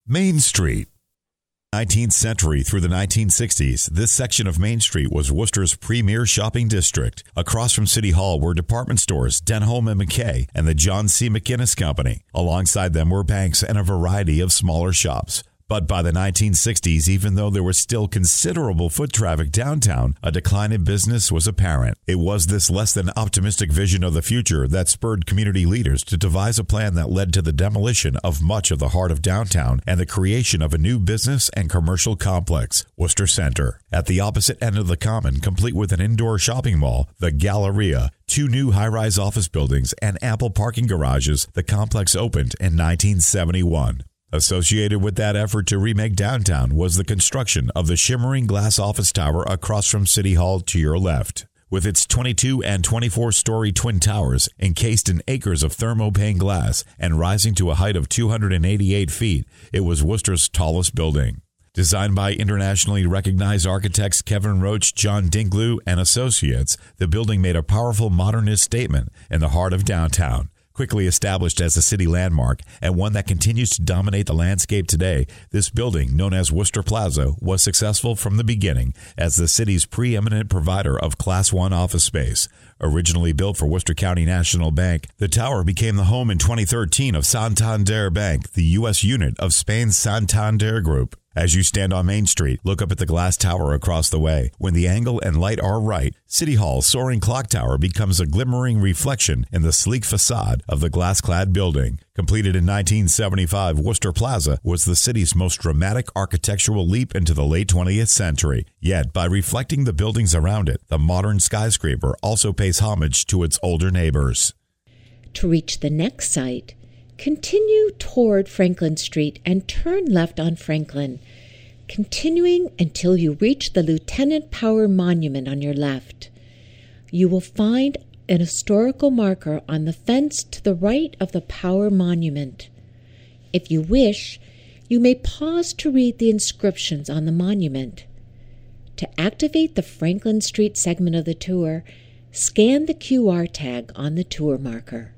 Main Street. 19th century through the 1960s, this section of Main Street was Worcester's premier shopping district. Across from City Hall were department stores, Denholm and McKay, and the John C. McInnes Company. Alongside them were banks and a variety of smaller shops. But by the 1960s, even though there was still considerable foot traffic downtown, a decline in business was apparent. It was this less than optimistic vision of the future that spurred community leaders to devise a plan that led to the demolition of much of the heart of downtown and the creation of a new business and commercial complex, Worcester Center. At the opposite end of the common, complete with an indoor shopping mall, the Galleria, 2 new high-rise office buildings, and ample parking garages, the complex opened in 1971. Associated with that effort to remake downtown was the construction of the shimmering glass office tower across from City Hall to your left. With its 22 and 24-story twin towers encased in acres of thermopane glass and rising to a height of 288 feet, it was Worcester's tallest building. Designed by internationally recognized architects Kevin Roach, John Dinklew, and Associates, the building made a powerful modernist statement in the heart of downtown. Quickly established as a city landmark and one that continues to dominate the landscape today, this building, known as Worcester Plaza, was successful from the beginning as the city's preeminent provider of Class 1 office space. Originally built for Worcester County National Bank, the tower became the home in 2013 of Santander Bank, the U.S. unit of Spain's Santander Group. As you stand on Main Street, look up at the glass tower across the way. When the angle and light are right, City Hall's soaring clock tower becomes a glimmering reflection in the sleek facade of the glass-clad building. Completed in 1975, Worcester Plaza was the city's most dramatic architectural leap into the late 20th century. Yet, by reflecting the buildings around it, the modern skyscraper also pays homage to its older neighbors. To reach the next site, continue toward Franklin Street and turn left on Franklin, continuing until you reach the Lieutenant Power Monument on your left. You will find an historical marker on the fence to the right of the Power Monument. If you wish, you may pause to read the inscriptions on the monument. To activate the Franklin Street segment of the tour, scan the QR tag on the tour marker.